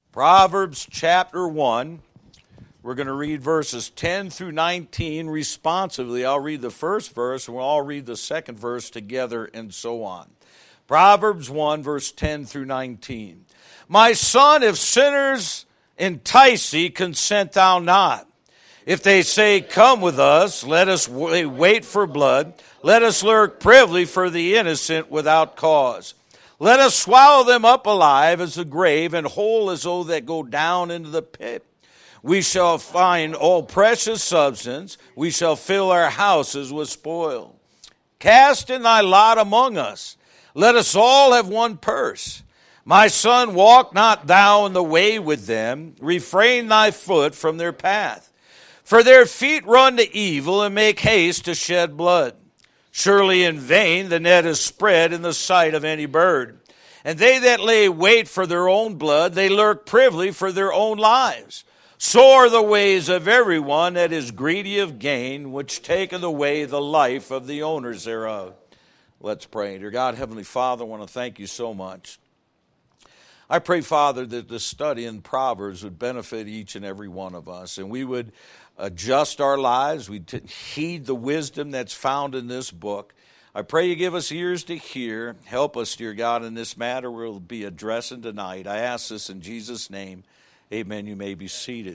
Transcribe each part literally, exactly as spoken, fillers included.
Proverbs chapter one. We're going to read verses ten through nineteen responsively. I'll read the first verse, and we'll all read the second verse together, and so on. Proverbs one, verse ten through nineteen. My son, if sinners entice thee, consent thou not. If they say, come with us, let us wait for blood. Let us lurk privily for the innocent without cause. Let us swallow them up alive as a grave, and whole as though that go down into the pit. We shall find all precious substance. We shall fill our houses with spoil. Cast in thy lot among us. Let us all have one purse. My son, walk not thou in the way with them. Refrain thy foot from their path. For their feet run to evil and make haste to shed blood. Surely in vain the net is spread in the sight of any bird. And they that lay wait for their own blood, they lurk privily for their own lives. So are the ways of everyone that is greedy of gain, which taketh away the life of the owners thereof. Let's pray. Dear God, Heavenly Father, I want to thank you so much. I pray, Father, that this study in Proverbs would benefit each and every one of us, and we would adjust our lives. We'd heed the wisdom that's found in this book. I pray you give us ears to hear. Help us, dear God, in this matter we'll be addressing tonight. I ask this in Jesus' name. Amen. You may be seated.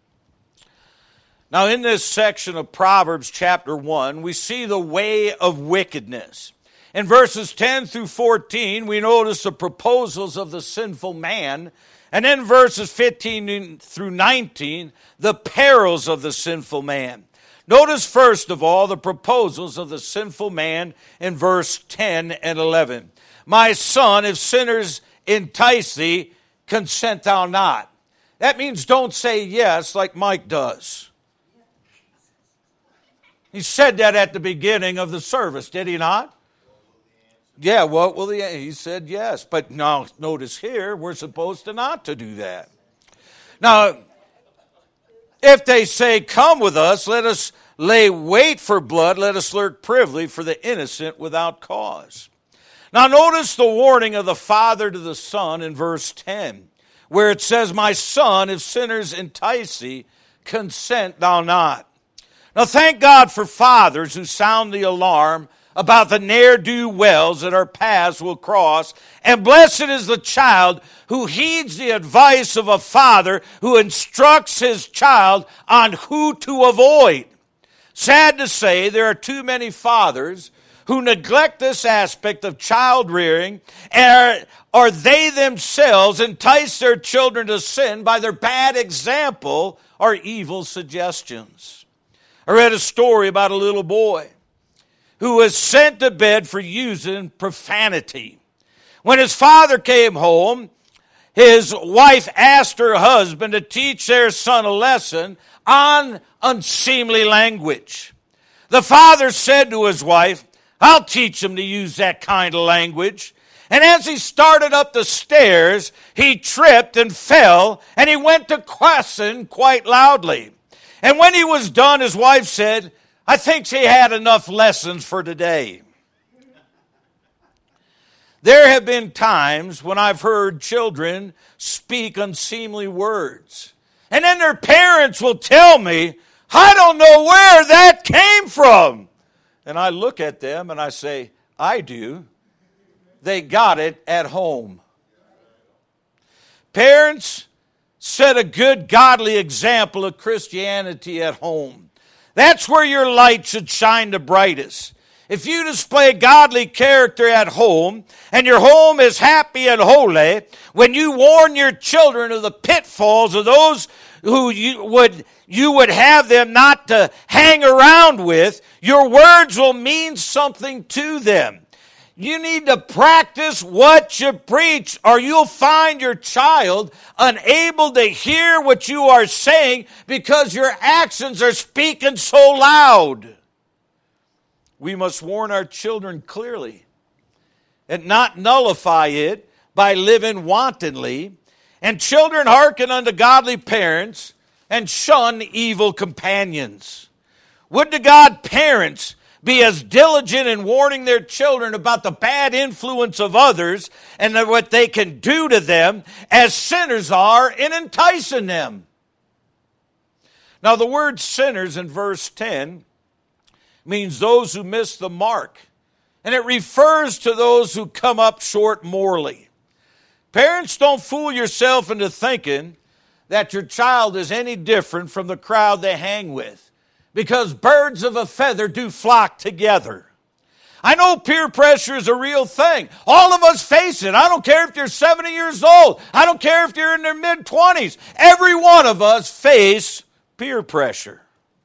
Now, in this section of Proverbs chapter one, we see the way of wickedness. In verses ten through fourteen, we notice the proposals of the sinful man. And in verses fifteen through nineteen, the perils of the sinful man. Notice first of all the proposals of the sinful man in verse ten and eleven. My son, if sinners entice thee, consent thou not. That means don't say yes like Mike does. He said that at the beginning of the service, did he not? Yeah, what will he? He said yes. But now notice here, we're supposed to not to do that. Now, if they say, come with us, let us lay wait for blood, let us lurk privily for the innocent without cause. Now notice the warning of the father to the son in verse ten, where it says, my son, if sinners entice thee, consent thou not. Now thank God for fathers who sound the alarm about the ne'er-do-wells that our paths will cross. And blessed is the child who heeds the advice of a father who instructs his child on who to avoid. Sad to say, there are too many fathers who neglect this aspect of child rearing, and are, or they themselves entice their children to sin by their bad example or evil suggestions. I read a story about a little boy who was sent to bed for using profanity. When his father came home, his wife asked her husband to teach their son a lesson on unseemly language. The father said to his wife, I'll teach him to use that kind of language. And as he started up the stairs, he tripped and fell, and he went to cussing quite loudly. And when he was done, his wife said, I think she had enough lessons for today. There have been times when I've heard children speak unseemly words. And then their parents will tell me, I don't know where that came from. And I look at them and I say, I do. They got it at home. Parents, set a good godly example of Christianity at home. That's where your light should shine the brightest. If you display godly character at home, and your home is happy and holy, when you warn your children of the pitfalls of those who you would, you would have them not to hang around with, your words will mean something to them. You need to practice what you preach, or you'll find your child unable to hear what you are saying because your actions are speaking so loud. We must warn our children clearly and not nullify it by living wantonly. And children hearken unto godly parents and shun evil companions. Would to God parents be as diligent in warning their children about the bad influence of others and what they can do to them as sinners are in enticing them. Now, the word sinners in verse ten means those who miss the mark, and it refers to those who come up short morally. Parents, don't fool yourself into thinking that your child is any different from the crowd they hang with, because birds of a feather do flock together. I know peer pressure is a real thing. All of us face it. I don't care if you're seventy years old. I don't care if you're in their mid-twenties. Every one of us face peer pressure.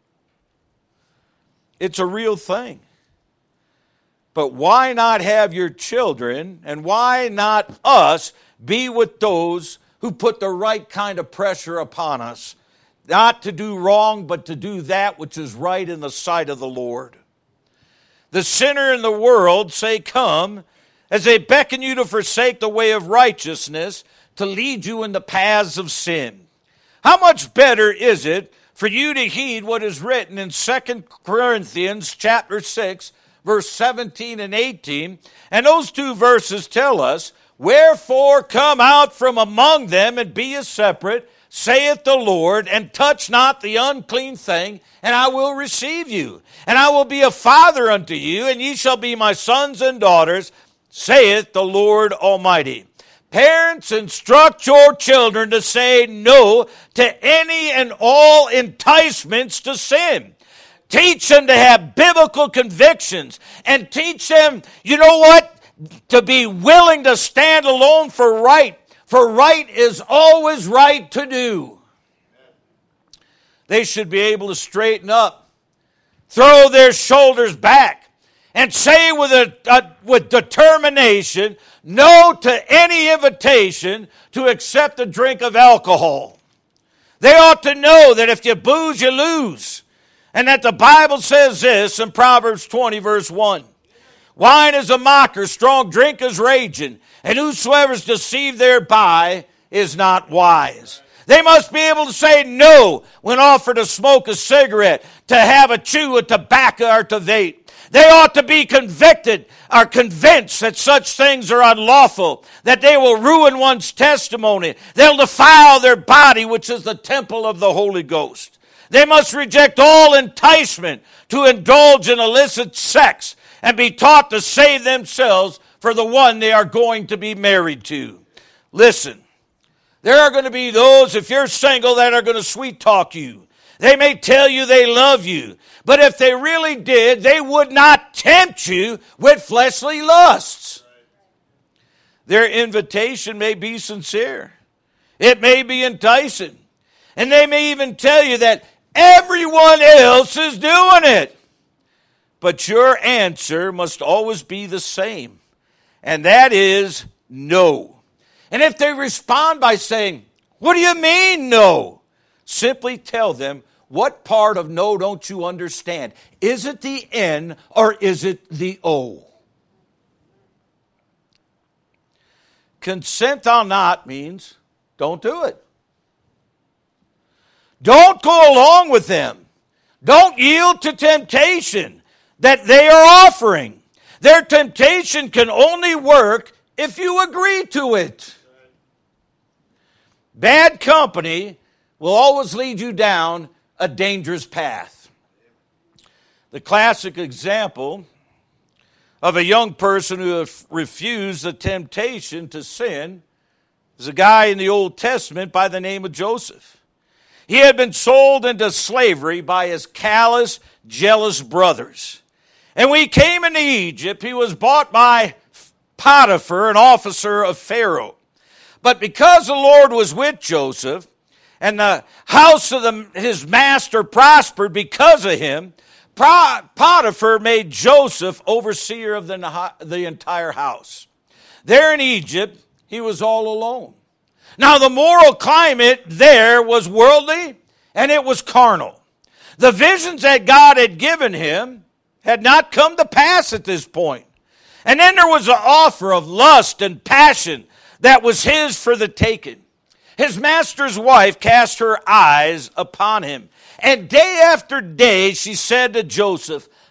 It's a real thing. But why not have your children, and why not us, be with those who put the right kind of pressure upon us, not to do wrong, but to do that which is right in the sight of the Lord? The sinner in the world say, "Come," as they beckon you to forsake the way of righteousness, to lead you in the paths of sin. How much better is it for you to heed what is written in Second Corinthians chapter six, verse seventeen and eighteen, and those two verses tell us, "Wherefore come out from among them, and be ye separate, saith the Lord, and touch not the unclean thing, and I will receive you. And I will be a father unto you, and ye shall be my sons and daughters, saith the Lord Almighty." Parents, instruct your children to say no to any and all enticements to sin. Teach them to have biblical convictions, and teach them, you know what, to be willing to stand alone for right. For right is always right to do. They should be able to straighten up, throw their shoulders back, and say with, a, a, with determination no to any invitation to accept a drink of alcohol. They ought to know that if you booze, you lose. And that the Bible says this in Proverbs twenty, verse one. "Wine is a mocker, strong drink is raging, and whosoever is deceived thereby is not wise." They must be able to say no when offered to smoke a cigarette, to have a chew of tobacco, or to vape. They ought to be convicted or convinced that such things are unlawful, that they will ruin one's testimony. They'll defile their body, which is the temple of the Holy Ghost. They must reject all enticement to indulge in illicit sex and be taught to save themselves for the one they are going to be married to. Listen, there are going to be those, if you're single, that are going to sweet talk you. They may tell you they love you, but if they really did, they would not tempt you with fleshly lusts. Their invitation may be sincere. It may be enticing. And they may even tell you that everyone else is doing it. But your answer must always be the same, and that is no. And if they respond by saying, "What do you mean no?" simply tell them, what part of no don't you understand? Is it the N or is it the O? Consent thou not means don't do it. Don't go along with them. Don't yield to temptation that they are offering. Their temptation can only work if you agree to it. Bad company will always lead you down a dangerous path. The classic example of a young person who refused the temptation to sin is a guy in the Old Testament by the name of Joseph. He had been sold into slavery by his callous, jealous brothers. And when he came into Egypt, he was bought by Potiphar, an officer of Pharaoh. But because the Lord was with Joseph, and the house of the, his master prospered because of him, Potiphar made Joseph overseer of the, the entire house. There in Egypt, he was all alone. Now, the moral climate there was worldly, and it was carnal. The visions that God had given him had not come to pass at this point. And then there was an offer of lust and passion that was his for the taking. His master's wife cast her eyes upon him, and day after day she said to Joseph,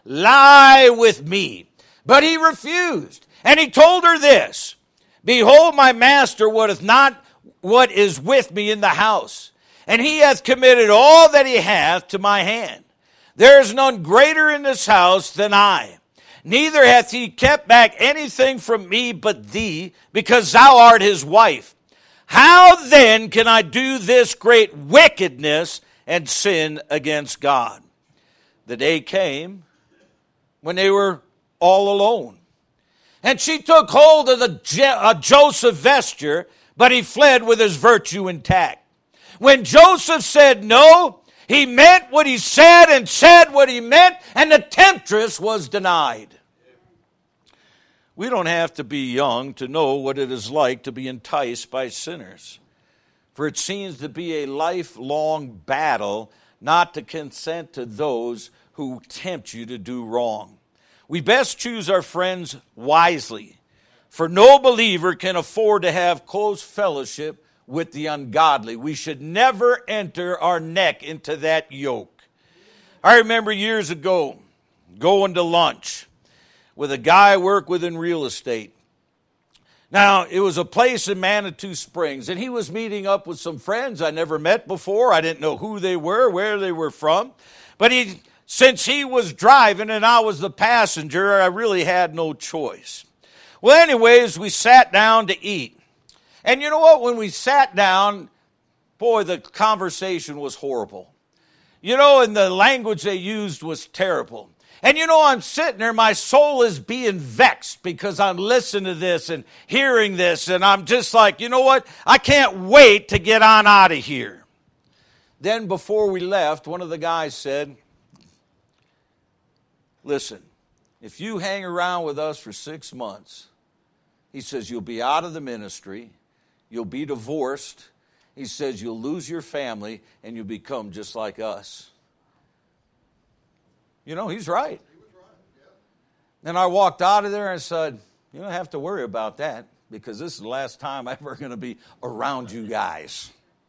lie with me. But he refused. And he told her this, behold, my master wotteth not what is with me in the house, and he hath committed all that he hath to my hand. There is none greater in this house than I. Neither hath he kept back anything from me but thee, because thou art his wife. How then can I do this great wickedness and sin against God? The day came when they were all alone. And she took hold of the Je- uh, Joseph vesture, but he fled with his virtue intact. When Joseph said no, he meant what he said and said what he meant, and the temptress was denied. We don't have to be young to know what it is like to be enticed by sinners. For it seems to be a lifelong battle not to consent to those who tempt you to do wrong. We best choose our friends wisely, for no believer can afford to have close fellowship with the ungodly. We should never enter our neck into that yoke. I remember years ago going to lunch with a guy I work with in real estate. Now, it was a place in Manitou Springs, and he was meeting up with some friends I never met before. I didn't know who they were, where they were from. But he, since he was driving and I was the passenger, I really had no choice. Well, anyways, we sat down to eat. And you know what? When we sat down, boy, the conversation was horrible. You know, and the language they used was terrible. And you know, I'm sitting there, my soul is being vexed because I'm listening to this and hearing this, and I'm just like, you know what? I can't wait to get on out of here. Then before we left, one of the guys said, listen, if you hang around with us for six months, he says, you'll be out of the ministry, you'll be divorced, he says, you'll lose your family, and you'll become just like us. You know, he's right. And I walked out of there and said, you don't have to worry about that, because this is the last time I'm ever going to be around you guys.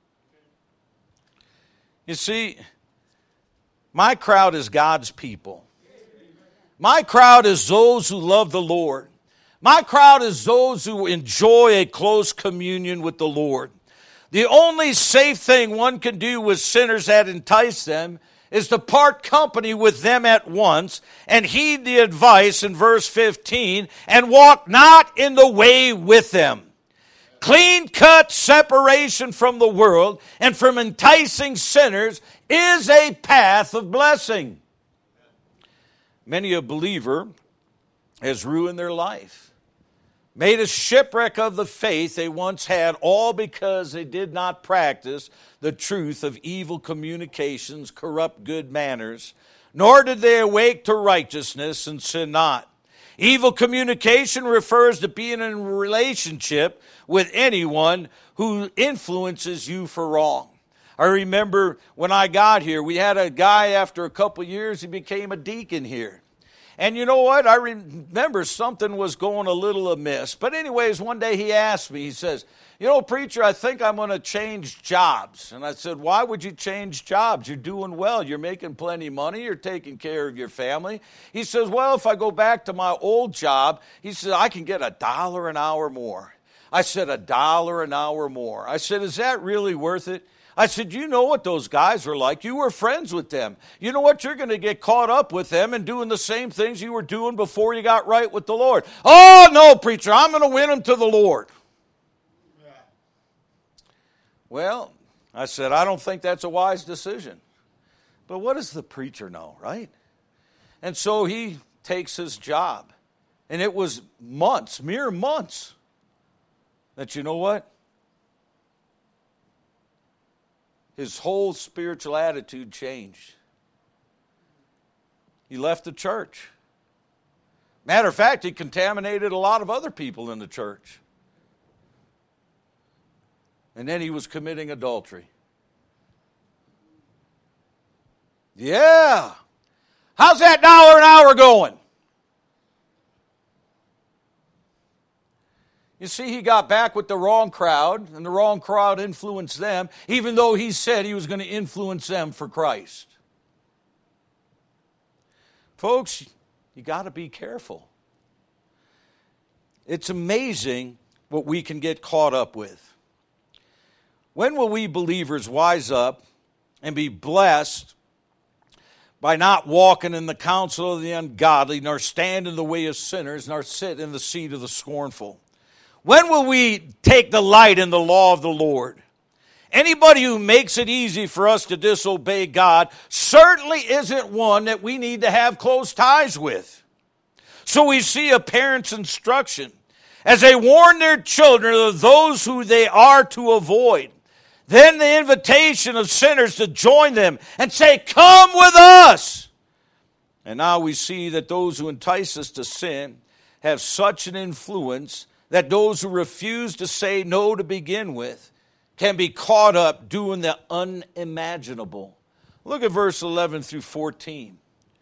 You see, my crowd is God's people. My crowd is those who love the Lord. My crowd is those who enjoy a close communion with the Lord. The only safe thing one can do with sinners that entice them is to part company with them at once and heed the advice in verse fifteen and walk not in the way with them. Clean-cut separation from the world and from enticing sinners is a path of blessing. Many a believer has ruined their life, made a shipwreck of the faith they once had, all because they did not practice the truth of evil communications, corrupt good manners, nor did they awake to righteousness and sin not. Evil communication refers to being in a relationship with anyone who influences you for wrong. I remember when I got here, we had a guy, after a couple years, he became a deacon here. And you know what? I remember something was going a little amiss. But anyways, one day he asked me, he says, you know, preacher, I think I'm going to change jobs. And I said, why would you change jobs? You're doing well. You're making plenty of money. You're taking care of your family. He says, well, if I go back to my old job, he says, I can get a dollar an hour more. I said, a dollar an hour more. I said, is that really worth it? I said, you know what those guys are like. You were friends with them. You know what? You're going to get caught up with them and doing the same things you were doing before you got right with the Lord. Oh, no, preacher, I'm going to win them to the Lord. Yeah. Well, I said, I don't think that's a wise decision. But what does the preacher know, right? And so he takes his job. And it was months, mere months, that you know what? His whole spiritual attitude changed. He left the church. Matter of fact, he contaminated a lot of other people in the church. And then he was committing adultery. Yeah. How's that dollar an hour going? You see, he got back with the wrong crowd, and the wrong crowd influenced them, even though he said he was going to influence them for Christ. Folks, you got to be careful. It's amazing what we can get caught up with. When will we believers wise up and be blessed by not walking in the counsel of the ungodly, nor stand in the way of sinners, nor sit in the seat of the scornful? When will we take delight in the law of the Lord? Anybody who makes it easy for us to disobey God certainly isn't one that we need to have close ties with. So we see a parent's instruction as they warn their children of those who they are to avoid. Then the invitation of sinners to join them and say, "Come with us." And now we see that those who entice us to sin have such an influence that those who refuse to say no to begin with can be caught up doing the unimaginable. Look at verse eleven through fourteen.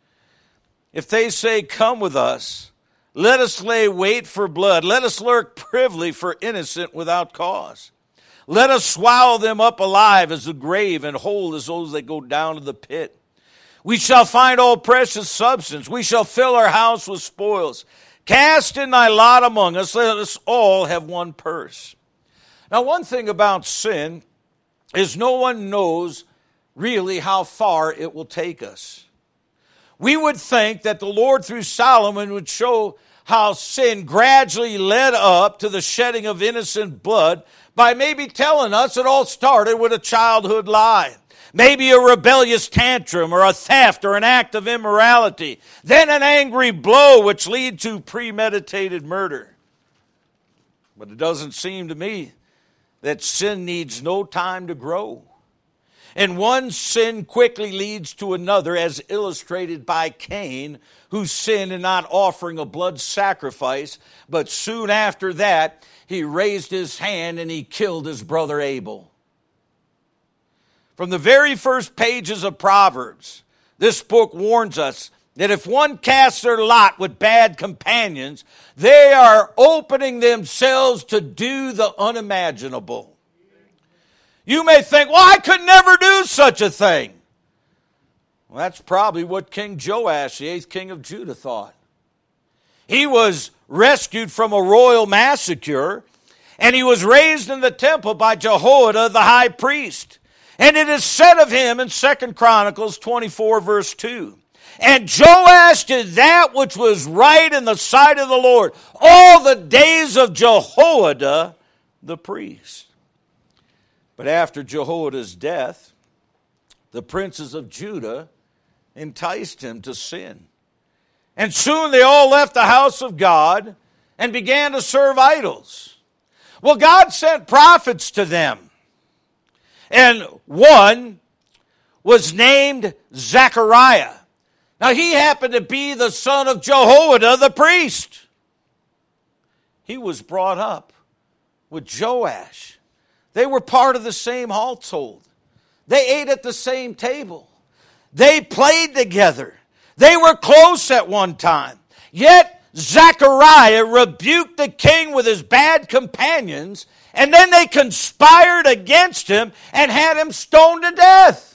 If they say, "Come with us, let us lay wait for blood, let us lurk privily for innocent without cause. Let us swallow them up alive as the grave and whole as those that go down to the pit. We shall find all precious substance. We shall fill our house with spoils. Cast in thy lot among us. Let us all have one purse." Now, one thing about sin is no one knows really how far it will take us. We would think that the Lord through Solomon would show how sin gradually led up to the shedding of innocent blood by maybe telling us it all started with a childhood lie. Maybe a rebellious tantrum or a theft or an act of immorality. Then an angry blow which lead to premeditated murder. But it doesn't seem to me that sin needs no time to grow. And one sin quickly leads to another, as illustrated by Cain, who sinned in not offering a blood sacrifice, but soon after that, he raised his hand and he killed his brother Abel. From the very first pages of Proverbs, this book warns us that if one casts their lot with bad companions, they are opening themselves to do the unimaginable. You may think, "Well, I could never do such a thing." Well, that's probably what King Joash, the eighth king of Judah, thought. He was rescued from a royal massacre, and he was raised in the temple by Jehoiada the high priest. And it is said of him in Second Chronicles twenty-four, verse two, "And Joash did that which was right in the sight of the Lord all the days of Jehoiada the priest." But after Jehoiada's death, the princes of Judah enticed him to sin. And soon they all left the house of God and began to serve idols. Well, God sent prophets to them. And one was named Zechariah. Now, he happened to be the son of Jehoiada the priest. He was brought up with Joash. They were part of the same household. They ate at the same table. They played together. They were close at one time. Yet Zechariah rebuked the king with his bad companions, and then they conspired against him and had him stoned to death.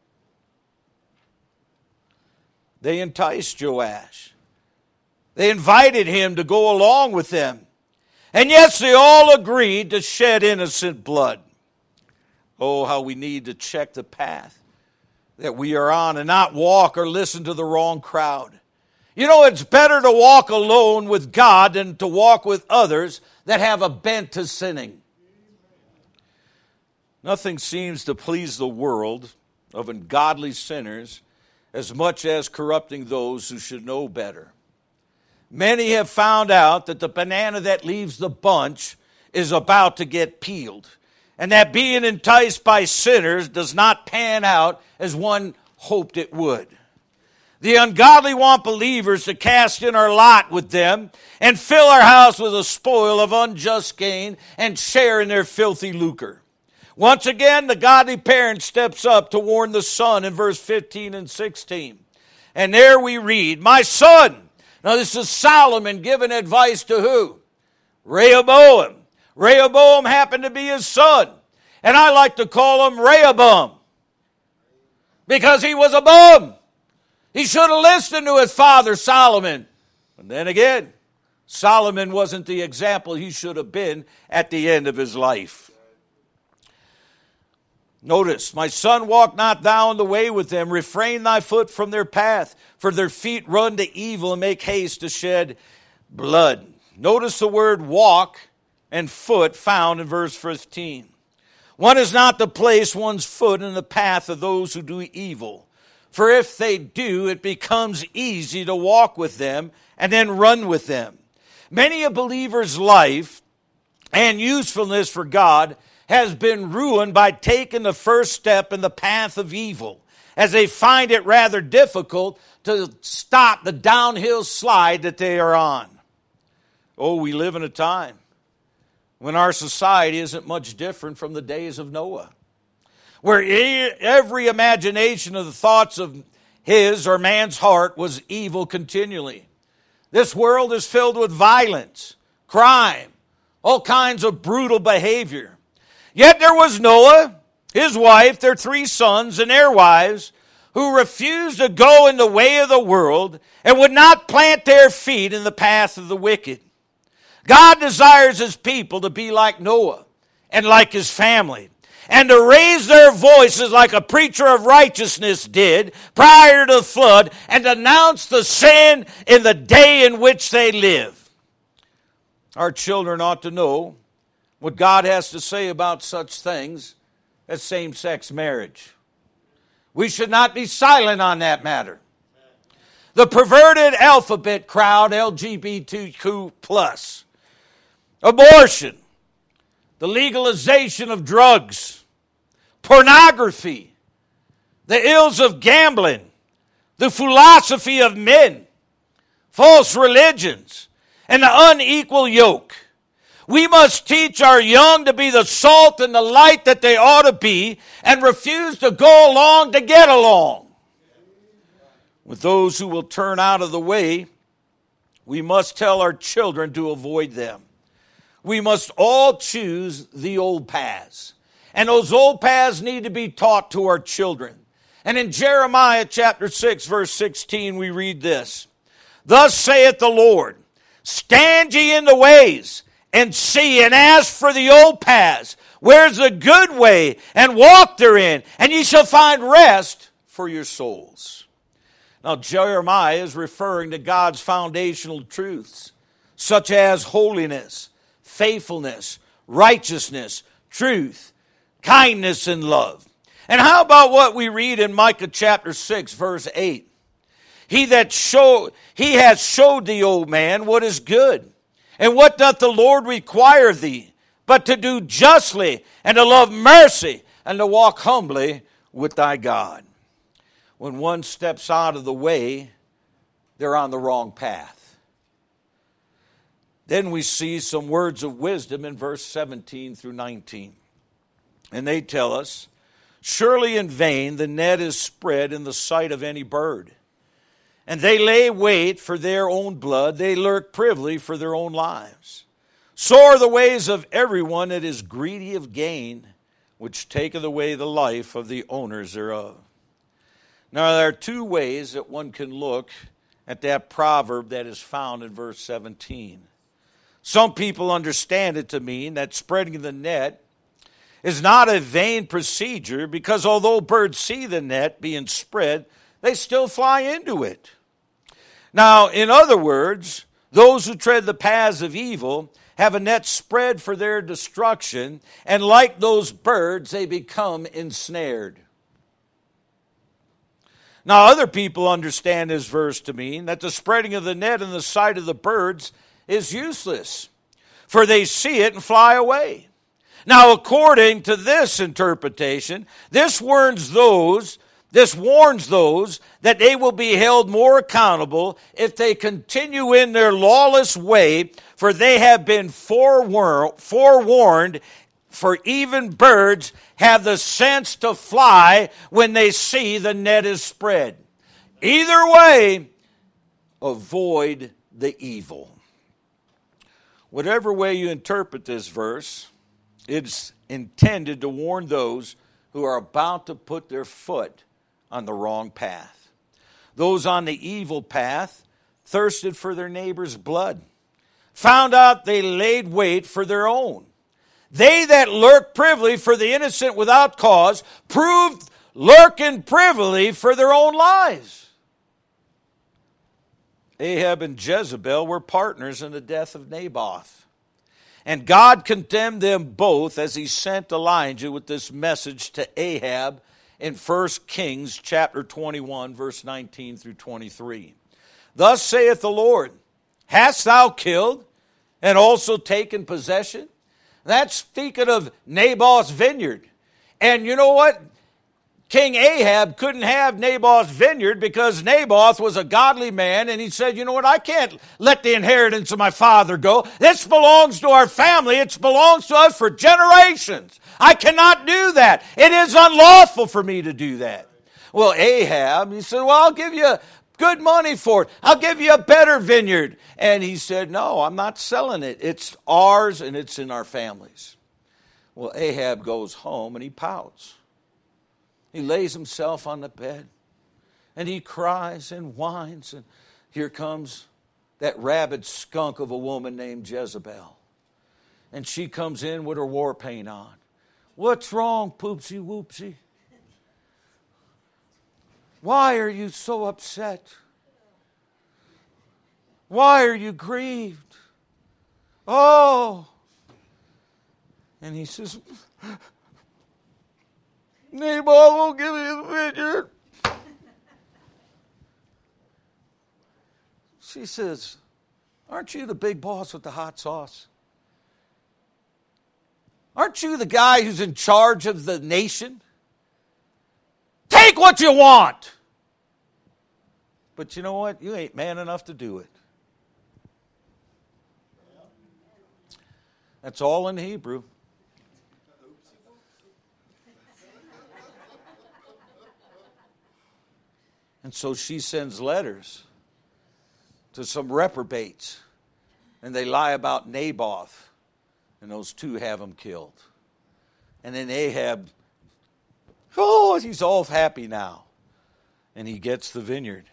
They enticed Joash. They invited him to go along with them. And yes, they all agreed to shed innocent blood. Oh, how we need to check the path that we are on and not walk or listen to the wrong crowd. You know, it's better to walk alone with God than to walk with others that have a bent to sinning. Nothing seems to please the world of ungodly sinners as much as corrupting those who should know better. Many have found out that the banana that leaves the bunch is about to get peeled, and that being enticed by sinners does not pan out as one hoped it would. The ungodly want believers to cast in our lot with them and fill our house with a spoil of unjust gain and share in their filthy lucre. Once again, the godly parent steps up to warn the son in verse fifteen and sixteen. And there we read, "My son," now this is Solomon giving advice to who? Rehoboam. Rehoboam happened to be his son. And I like to call him Rehoboam, because he was a bum. He should have listened to his father Solomon. And then again, Solomon wasn't the example he should have been at the end of his life. Notice, my son, walk not thou in the way with them. Refrain thy foot from their path, for their feet run to evil and make haste to shed blood. Notice the word walk and foot found in verse fifteen. One is not to place one's foot in the path of those who do evil. For if they do, it becomes easy to walk with them and then run with them. Many a believer's life and usefulness for God has been ruined by taking the first step in the path of evil, as they find it rather difficult to stop the downhill slide that they are on. Oh, we live in a time when our society isn't much different from the days of Noah, where every imagination of the thoughts of his or man's heart was evil continually. This world is filled with violence, crime, all kinds of brutal behavior. Yet there was Noah, his wife, their three sons, and their wives, who refused to go in the way of the world and would not plant their feet in the path of the wicked. God desires his people to be like Noah and like his family, and to raise their voices like a preacher of righteousness did prior to the flood, and denounce the sin in the day in which they live. Our children ought to know what God has to say about such things as same-sex marriage. We should not be silent on that matter. The perverted alphabet crowd, L G B T Q plus, abortion, the legalization of drugs, pornography, the ills of gambling, the philosophy of men, false religions, and the unequal yoke. We must teach our young to be the salt and the light that they ought to be, and refuse to go along to get along. With those who will turn out of the way, we must tell our children to avoid them. We must all choose the old paths. And those old paths need to be taught to our children. And in Jeremiah chapter six, verse sixteen, we read this. Thus saith the Lord, stand ye in the ways, and see, and ask for the old paths, where's the good way, and walk therein, and ye shall find rest for your souls. Now, Jeremiah is referring to God's foundational truths, such as holiness, faithfulness, righteousness, truth, kindness, and love. And how about what we read in Micah chapter six, verse eight? He that show, he hath showed thee, O man, what is good. And what doth the Lord require of thee, but to do justly, and to love mercy, and to walk humbly with thy God? When one steps out of the way, they're on the wrong path. Then we see some words of wisdom in verse seventeen through nineteen. And they tell us, surely in vain the net is spread in the sight of any bird. And they lay wait for their own blood. They lurk privily for their own lives. So are the ways of everyone that is greedy of gain, which taketh away the life of the owners thereof. Now there are two ways that one can look at that proverb that is found in verse seventeen. Some people understand it to mean that spreading the net is not a vain procedure, because although birds see the net being spread, they still fly into it. Now, in other words, those who tread the paths of evil have a net spread for their destruction, and like those birds, they become ensnared. Now, other people understand this verse to mean that the spreading of the net in the sight of the birds is useless, for they see it and fly away. Now, according to this interpretation, this warns those This warns those that they will be held more accountable if they continue in their lawless way, for they have been forewarned, forewarned, for even birds have the sense to fly when they see the net is spread. Either way, avoid the evil. Whatever way you interpret this verse, it's intended to warn those who are about to put their foot on the wrong path. Those on the evil path thirsted for their neighbor's blood. Found out they laid wait for their own. They that lurk privily for the innocent without cause proved lurking privily for their own lives. Ahab and Jezebel were partners in the death of Naboth. And God condemned them both as he sent Elijah with this message to Ahab in First Kings chapter twenty-one, verse nineteen through twenty-three. Thus saith the Lord, hast thou killed and also taken possession? That's speaking of Naboth's vineyard. And you know what? King Ahab couldn't have Naboth's vineyard because Naboth was a godly man, and he said, you know what, I can't let the inheritance of my father go. This belongs to our family. It belongs to us for generations. I cannot do that. It is unlawful for me to do that. Well, Ahab, he said, well, I'll give you good money for it. I'll give you a better vineyard. And he said, no, I'm not selling it. It's ours and it's in our families. Well, Ahab goes home and he pouts. He lays himself on the bed and he cries and whines. And here comes that rabid skunk of a woman named Jezebel. And she comes in with her war paint on. What's wrong, poopsie whoopsie? Why are you so upset? Why are you grieved? Oh. And he says, Naboth won't give me his vineyard. She says, aren't you the big boss with the hot sauce? Aren't you the guy who's in charge of the nation? Take what you want. But you know what? You ain't man enough to do it. That's all in Hebrew. And so she sends letters to some reprobates, and they lie about Naboth, and those two have him killed. And then Ahab, oh, he's all happy now, and he gets the vineyard.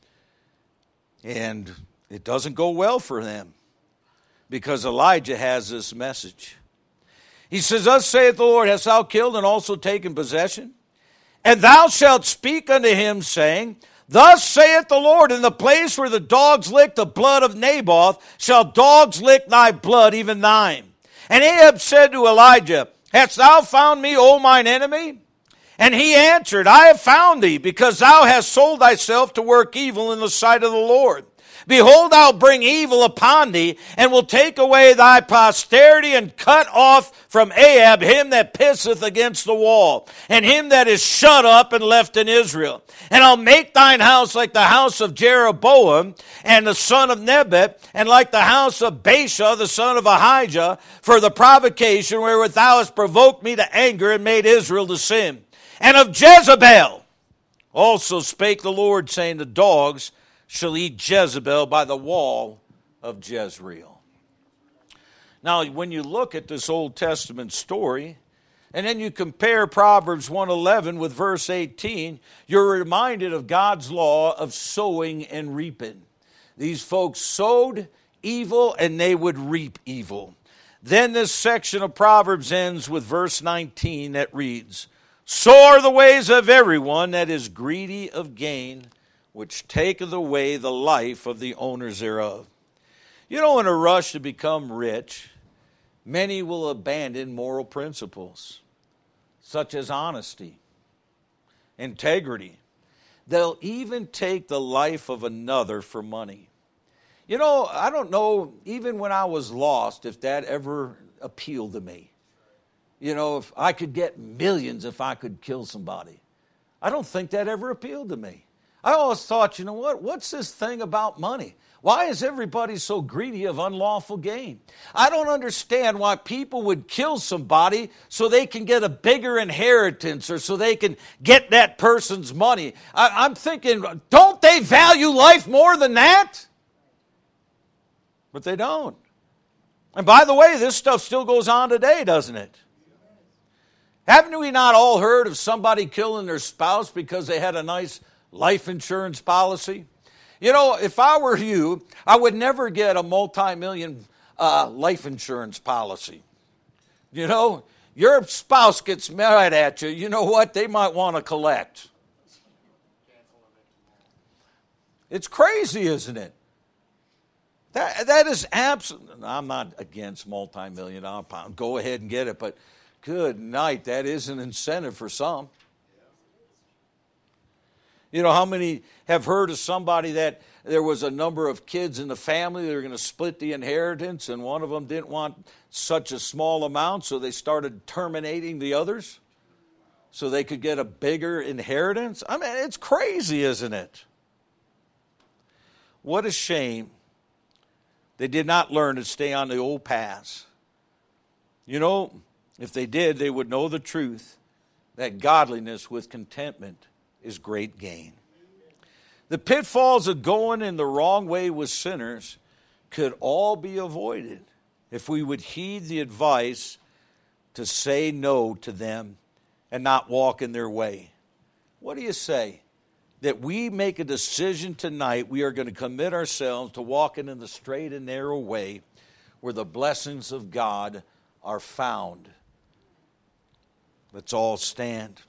And it doesn't go well for them because Elijah has this message. He says, thus saith the Lord, hast thou killed and also taken possession? And thou shalt speak unto him, saying, thus saith the Lord, in the place where the dogs lick the blood of Naboth, shall dogs lick thy blood, even thine. And Ahab said to Elijah, hast thou found me, O mine enemy? And he answered, I have found thee, because thou hast sold thyself to work evil in the sight of the Lord. Behold, I'll bring evil upon thee, and will take away thy posterity, and cut off from Ahab him that pisseth against the wall, and him that is shut up and left in Israel. And I'll make thine house like the house of Jeroboam, and the son of Nebat, and like the house of Baasha, the son of Ahijah, for the provocation wherewith thou hast provoked me to anger, and made Israel to sin. And of Jezebel also spake the Lord, saying, the dogs shall eat Jezebel by the wall of Jezreel. Now, when you look at this Old Testament story, and then you compare Proverbs one eleven with verse eighteen, you're reminded of God's law of sowing and reaping. These folks sowed evil and they would reap evil. Then this section of Proverbs ends with verse nineteen that reads, so are the ways of everyone that is greedy of gain, which taketh away the life of the owners thereof. You know, in a rush to become rich, many will abandon moral principles, such as honesty, integrity. They'll even take the life of another for money. You know, I don't know, even when I was lost, if that ever appealed to me. You know, if I could get millions if I could kill somebody. I don't think that ever appealed to me. I always thought, you know what, what's this thing about money? Why is everybody so greedy of unlawful gain? I don't understand why people would kill somebody so they can get a bigger inheritance or so they can get that person's money. I, I'm thinking, don't they value life more than that? But they don't. And by the way, this stuff still goes on today, doesn't it? Haven't we not all heard of somebody killing their spouse because they had a nice life insurance policy. You know, if I were you, I would never get a multi-million uh, life insurance policy. You know, your spouse gets mad at you, you know what? They might want to collect. It's crazy, isn't it? That, that is absolutely, I'm not against multi-million dollar pound. Go ahead and get it, but good night, that is an incentive for some. You know, how many have heard of somebody that there was a number of kids in the family that were going to split the inheritance, and one of them didn't want such a small amount, so they started terminating the others so they could get a bigger inheritance? I mean, it's crazy, isn't it? What a shame they did not learn to stay on the old paths. You know, if they did, they would know the truth that godliness with contentment is great gain. The pitfalls of going in the wrong way with sinners could all be avoided if we would heed the advice to say no to them and not walk in their way. What do you say? That we make a decision tonight, we are going to commit ourselves to walking in the straight and narrow way where the blessings of God are found. Let's all stand.